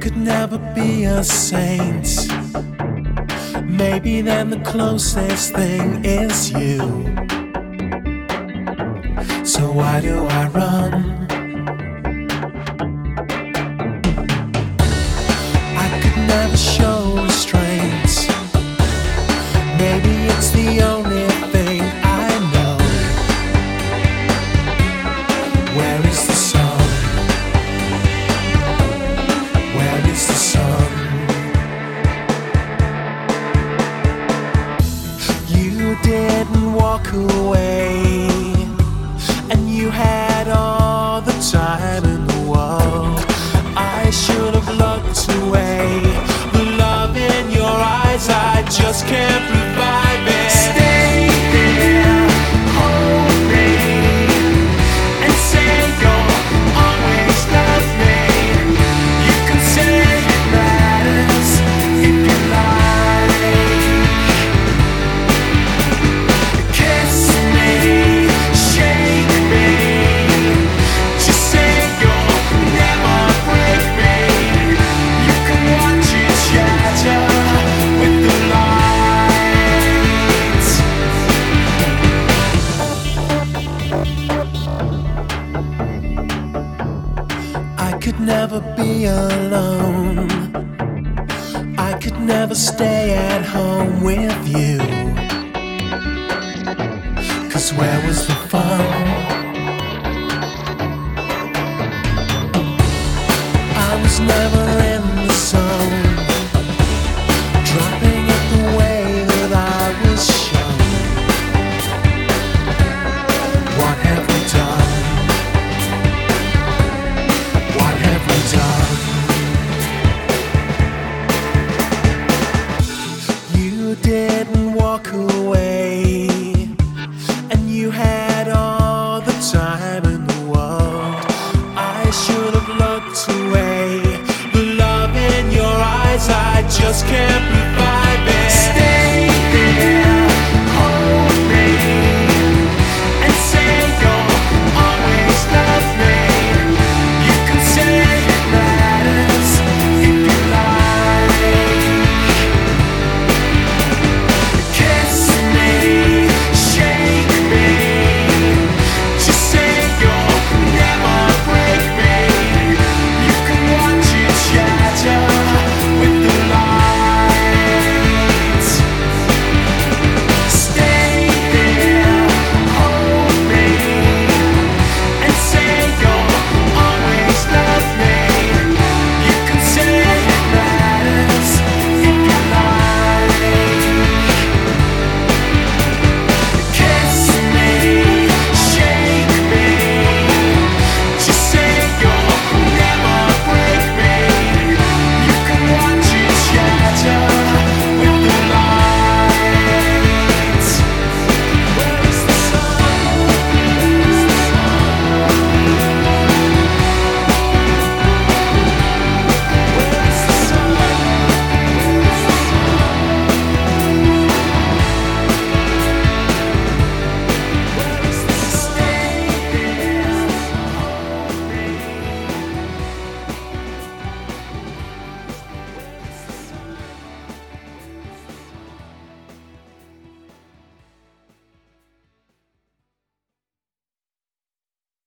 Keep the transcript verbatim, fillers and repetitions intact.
could never be a saint. Maybe then the closest thing is you. So why do I run? I could never show restraint. Maybe it's the only thing I know. Where is the sun? Where is the sun? You didn't walk away, and you had all the time in the world. I should have looked away. The love in your eyes, I just can't revive it. Stay there, hold me, and say you'll always love me. You can say it matters if you like. Kiss me, shake me, just say you'll never break me. You can watch it shatter with the lights. I could never be alone. I could never stay at home with you. 'Cause where was the fun? I was never in the zone, dropping it the way that I was shown. What have we done? What have we done? You didn't walk away, and you had all the time in the world. I should have looked away. The love in your eyes, I just can't be